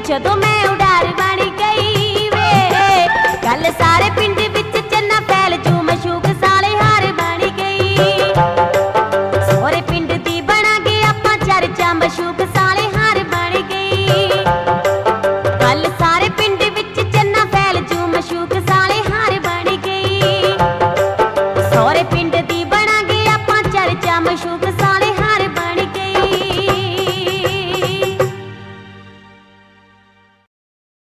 जदों मैं उडार बन गई वे, गल सारे पिंड विच चन्ना फैल जू मशूक साले हार बन गई। सोहरे पिंड दी बनांगे आपां चर्चा मशूक साले हार बन गई। गल सारे पिंड विच चन्ना फैल जू मशूक साले हार बन गई। सोहरे पिंड दी बनांगे आपां चर्चा मशूक